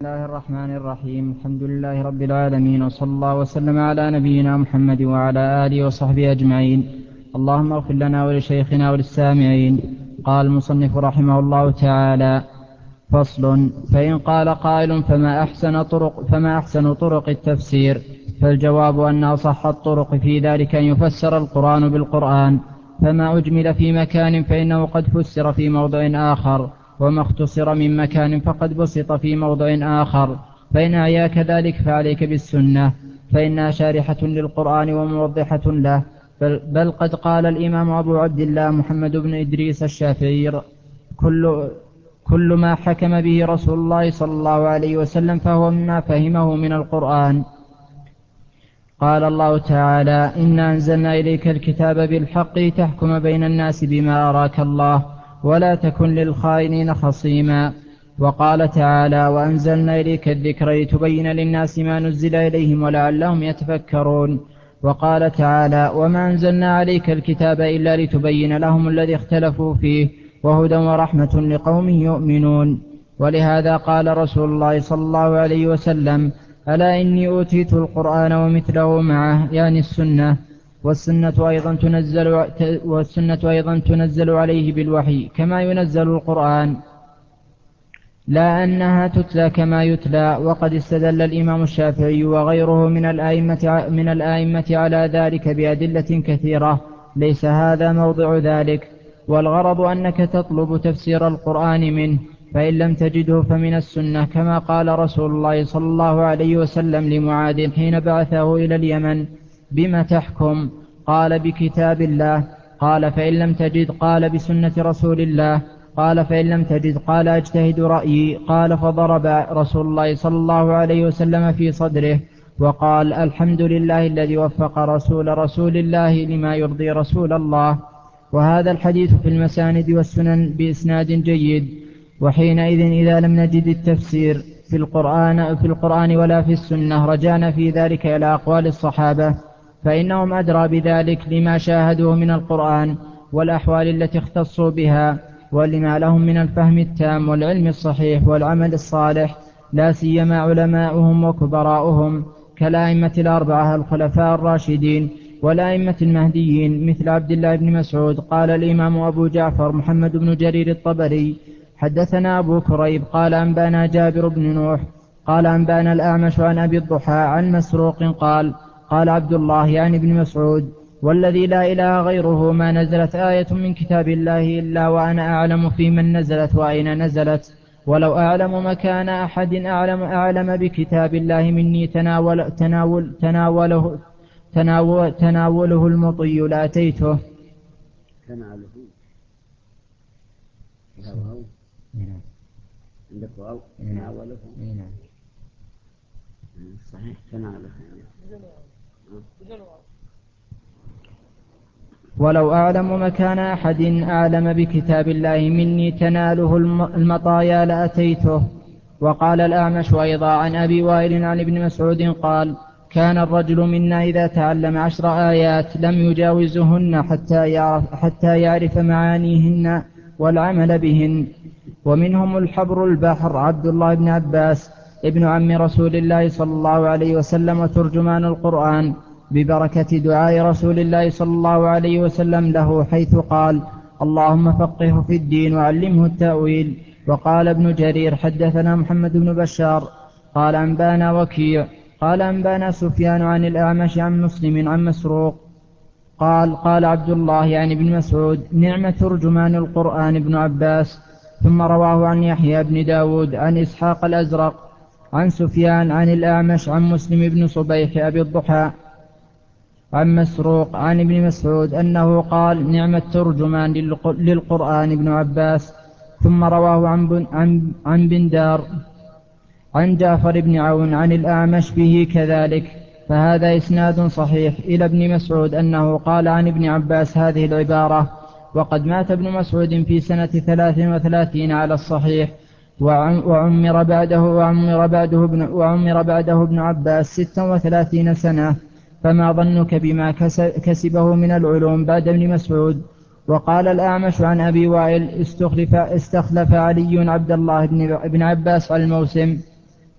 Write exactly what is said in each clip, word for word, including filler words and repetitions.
بسم الله الرحمن الرحيم. الحمد لله رب العالمين، وصلى الله وسلم على نبينا محمد وعلى آله وصحبه أجمعين. اللهم اغفر لنا ولشيخنا وللسامعين. قال المصنف رحمه الله تعالى: فصل. فإن قال قائل فما أحسن طرق, فما أحسن طرق التفسير؟ فالجواب أن أصح الطرق في ذلك أن يفسر القرآن بالقرآن، فما أجمل في مكان فإنه قد فسر في موضع آخر، وما اختصر من مكان فقد بسط في موضع آخر. فإن أعياك ذلك فعليك بالسنة، فإنها شارحة للقرآن وموضحة له. بل, بل قد قال الإمام أبو عبد الله محمد بن إدريس الشافعي: كل كل ما حكم به رسول الله صلى الله عليه وسلم فهو مما فهمه من القرآن. قال الله تعالى: إنا أنزلنا إليك الكتاب بالحق تحكم بين الناس بما أراك الله ولا تكن للخائنين خصيما. وقال تعالى: وأنزلنا إليك الذكر لتبين للناس ما نزل إليهم ولعلهم يتفكرون. وقال تعالى: وما أنزلنا عليك الكتاب إلا لتبين لهم الذي اختلفوا فيه وهدى ورحمة لقوم يؤمنون. ولهذا قال رسول الله صلى الله عليه وسلم: ألا إني أوتيت القرآن ومثله معه، يعني السنة. والسنة أيضا تنزل, والسنة أيضا تنزل عليه بالوحي كما ينزل القرآن، لا أنها تتلى كما يتلى. وقد استدل الإمام الشافعي وغيره من الآئمة, من الآئمة على ذلك بأدلة كثيرة، ليس هذا موضع ذلك. والغرض أنك تطلب تفسير القرآن منه، فإن لم تجده فمن السنة، كما قال رسول الله صلى الله عليه وسلم لمعاذ حين بعثه إلى اليمن: بما تحكم؟ قال: بكتاب الله. قال: فإن لم تجد؟ قال: بسنة رسول الله. قال: فإن لم تجد؟ قال: أجتهد رأيي. قال: فضرب رسول الله صلى الله عليه وسلم في صدره وقال: الحمد لله الذي وفق رسول رسول الله لما يرضي رسول الله. وهذا الحديث في المساند والسنن بإسناد جيد. وحينئذ إذا لم نجد التفسير في القرآن, في القرآن ولا في السنة، رجعنا في ذلك إلى أقوال الصحابة، فإنهم أدرى بذلك لما شاهدوه من القرآن والأحوال التي اختصوا بها، ولما لهم من الفهم التام والعلم الصحيح والعمل الصالح، لا سيما علماؤهم وكبراؤهم كالأئمة الأربعة الخلفاء الراشدين والأئمة المهديين مثل عبد الله بن مسعود. قال الإمام أبو جعفر محمد بن جرير الطبري: حدثنا أبو كريب قال أنبانا جابر بن نوح قال أنبانا الأعمش عن أبي الضحى عن مسروق قال: قال عبد الله يعني بن مسعود: والذي لا إله غيره ما نزلت آية من كتاب الله إلا وأنا أعلم في من نزلت وأين نزلت، ولو أعلم مكان أحد أعلم, أعلم بكتاب الله مني تناول تناول تناوله, تناول تناوله المطي لأتيته. تناوله واو عندك واو تناوله صحيح تناوله. ولو أعلم مكان أحد أعلم بكتاب الله مني تناله المطايا لأتيته. وقال الأعمش أيضا عن أبي وائل عن ابن مسعود قال: كان الرجل منا إذا تعلم عشر آيات لم يجاوزهن حتى يعرف, حتى يعرف معانيهن والعمل بهن. ومنهم الحبر البحر عبد الله بن عباس ابن عم رسول الله صلى الله عليه وسلم وترجمان القرآن، ببركة دعاء رسول الله صلى الله عليه وسلم له، حيث قال: اللهم فقهه في الدين وعلمه التأويل. وقال ابن جرير: حدثنا محمد بن بشار قال أنبانا وكيع قال أنبانا سفيان عن الأعمش عن مسلم عن مسروق قال: قال عبد الله يعني ابن مسعود: نعم ترجمان القرآن ابن عباس. ثم رواه عن يحيى بن داود عن إسحاق الأزرق عن سفيان عن الأعمش عن مسلم بن صبيح أبي الضحى عن مسروق عن ابن مسعود أنه قال: نعم الترجمان للقرآن ابن عباس. ثم رواه عن, بن عن, عن بندار عن جعفر بن عون عن الأعمش به كذلك، فهذا إسناد صحيح إلى ابن مسعود أنه قال عن ابن عباس هذه العبارة. وقد مات ابن مسعود في سنة ثلاث وثلاثين على الصحيح، وعمر بعده, وعمر بعده, ابن, وعمر بعده ابن عباس ست وثلاثين سنة، فما ظنك بما كسبه من العلوم بعد ابن مسعود. وقال الأعمش عن أبي وائل: استخلف, استخلف علي عبد الله بن عباس على الموسم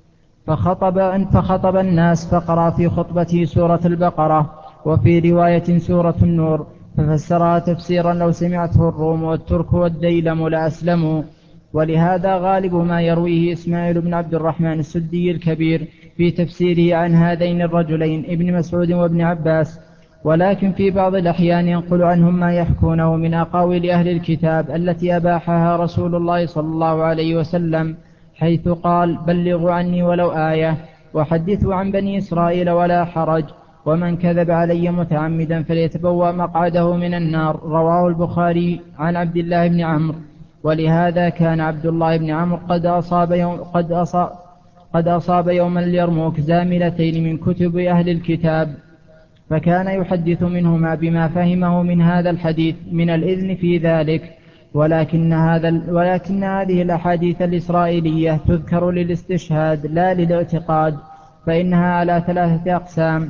فخطب, فخطب الناس فقرأ في خطبته سورة البقرة، وفي رواية سورة النور، ففسرها تفسيرا لو سمعته الروم والترك والديلم لأسلموا. ولهذا غالب ما يرويه إسماعيل بن عبد الرحمن السدي الكبير في تفسيره عن هذين الرجلين ابن مسعود وابن عباس، ولكن في بعض الأحيان ينقل عنهم ما يحكونه من أقاويل أهل الكتاب التي أباحها رسول الله صلى الله عليه وسلم، حيث قال: بلغوا عني ولو آية، وحدثوا عن بني إسرائيل ولا حرج، ومن كذب علي متعمدا فليتبوأ مقعده من النار. رواه البخاري عن عبد الله بن عمرو. ولهذا كان عبد الله بن عمرو قد أصاب يوم, قد أصاب قد أصاب يوم اليرموك زاملتين من كتب أهل الكتاب، فكان يحدث منهما بما فهمه من هذا الحديث من الإذن في ذلك. ولكن, هذا ولكن هذه الأحاديث الإسرائيلية تذكر للاستشهاد لا للاعتقاد، فإنها على ثلاثة أقسام: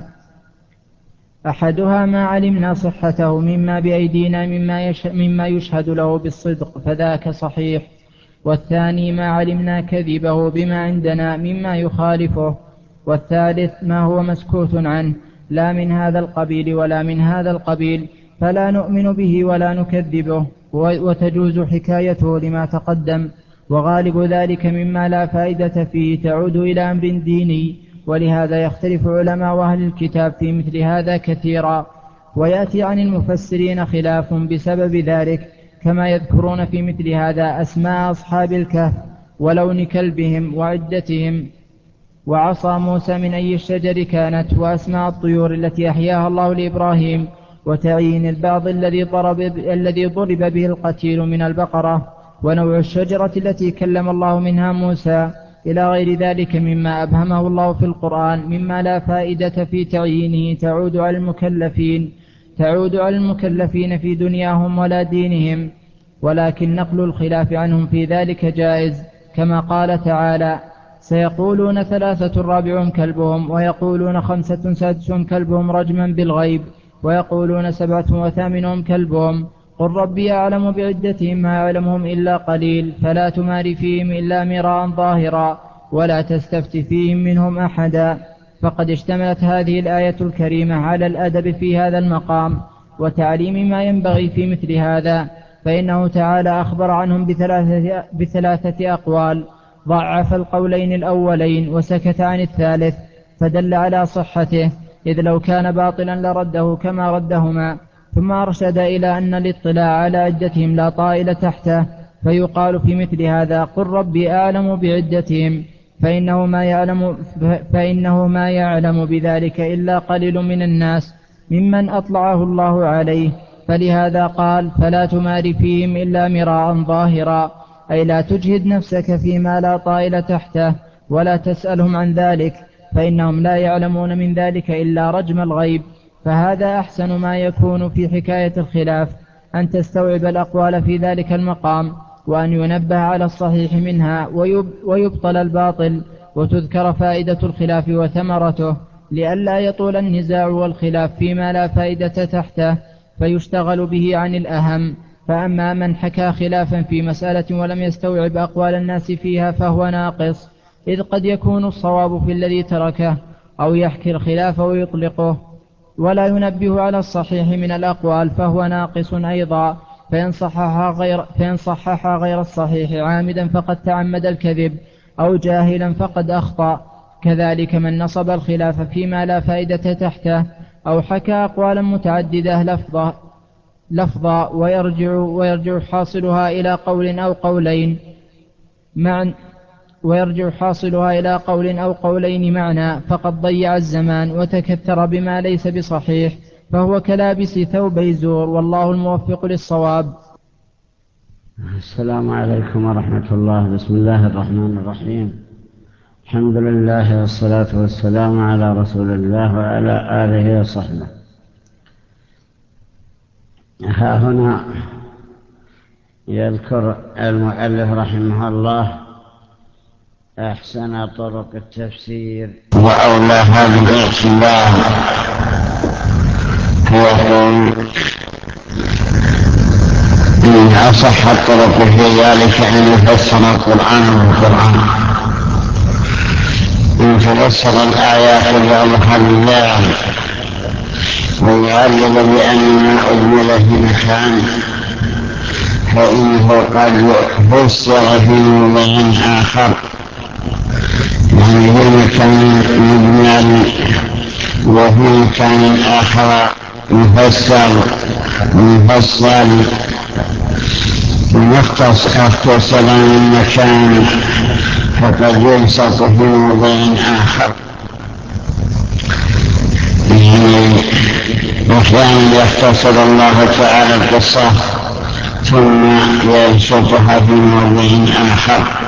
أحدها ما علمنا صحته مما بأيدينا مما, يش مما يشهد له بالصدق فذاك صحيح، والثاني ما علمنا كذبه بما عندنا مما يخالفه، والثالث ما هو مسكوت عنه لا من هذا القبيل ولا من هذا القبيل فلا نؤمن به ولا نكذبه، وتجوز حكايته لما تقدم. وغالب ذلك مما لا فائدة فيه تعود إلى أمر ديني، ولهذا يختلف علماء أهل الكتاب في مثل هذا كثيرا، ويأتي عن المفسرين خلاف بسبب ذلك، كما يذكرون في مثل هذا أسماء أصحاب الكهف ولون كلبهم وعدتهم وعصا موسى من أي الشجر كانت، وأسماء الطيور التي أحياها الله لإبراهيم، وتعيين البعض الذي ضرب, الذي ضرب به القتيل من البقرة، ونوع الشجرة التي كلم الله منها موسى، إلى غير ذلك مما أبهمه الله في القرآن مما لا فائدة في تعيينه تعود على المكلفين تعود على المكلفين في دنياهم ولا دينهم، ولكن نقل الخلاف عنهم في ذلك جائز، كما قال تعالى: سيقولون ثلاثة رابعهم كلبهم، ويقولون خمسة سادسهم كلبهم رجما بالغيب، ويقولون سبعة وثامنهم كلبهم، قل ربي أعلم بعدتهم ما يعلمهم إلا قليل، فلا تمار فيهم إلا مراء ظاهرا ولا تستفت فيهم منهم أحدا. فقد اشتملت هذه الآية الكريمة على الأدب في هذا المقام وتعليم ما ينبغي في مثل هذا، فإنه تعالى أخبر عنهم بثلاثة, بثلاثة أقوال، ضعف القولين الأولين وسكت عن الثالث، فدل على صحته، إذ لو كان باطلا لرده كما ردهما. ثم أرشد إلى أن الاطلاع على عدتهم لا طائل تحته، فيقال في مثل هذا: قل ربي أعلم بعدتهم، فإنه ما يعلم, فإنه ما يعلم بذلك إلا قليل من الناس ممن أطلعه الله عليه. فلهذا قال: فلا تمار فيهم إلا مراء ظاهرا، أي لا تجهد نفسك فيما لا طائل تحته، ولا تسألهم عن ذلك، فإنهم لا يعلمون من ذلك إلا رجم الغيب. فهذا أحسن ما يكون في حكاية الخلاف، أن تستوعب الأقوال في ذلك المقام، وأن ينبه على الصحيح منها ويبطل الباطل، وتذكر فائدة الخلاف وثمرته، لئلا يطول النزاع والخلاف فيما لا فائدة تحته فيشتغل به عن الأهم. فأما من حكى خلافا في مسألة ولم يستوعب أقوال الناس فيها فهو ناقص، إذ قد يكون الصواب في الذي تركه، أو يحكي الخلاف ويطلقه ولا ينبه على الصحيح من الأقوال فهو ناقص أيضا، فإن صحح غير, فإن صحح غير الصحيح عامدا فقد تعمد الكذب، أو جاهلا فقد أخطأ. كذلك من نصب الخلاف فيما لا فائدة تحته، أو حكى أقوالا متعددة لفظا, لفظا ويرجع, ويرجع حاصلها إلى قول أو قولين معنى ويرجع حاصلها إلى قول أو قولين معنى، فقد ضيع الزمان وتكثر بما ليس بصحيح، فهو كلابس ثوبي زور، والله الموفق للصواب. السلام عليكم ورحمة الله. بسم الله الرحمن الرحيم. الحمد لله والصلاة والسلام على رسول الله وعلى آله وصحبه. ها هنا يذكر المؤلف رحمه الله أحسن طرق التفسير وأولاها بالاعتبار، ويقول: إن أصح الطرق في ذلك أن يفسر القرآن بالقرآن، أن تفسر الآيات بعضها بالله ويعلل بأن ما أجمل في مكان فإنه قد فسر في موضع آخر، يعني في مكان مجمل وفي مكان آخر مفسر مفصل ونختص اختصر من مكان فقد يبسط في موضع آخر، يعني أحيانا يختصر الله تعالى القصة ثم يبسطها في موضع آخر.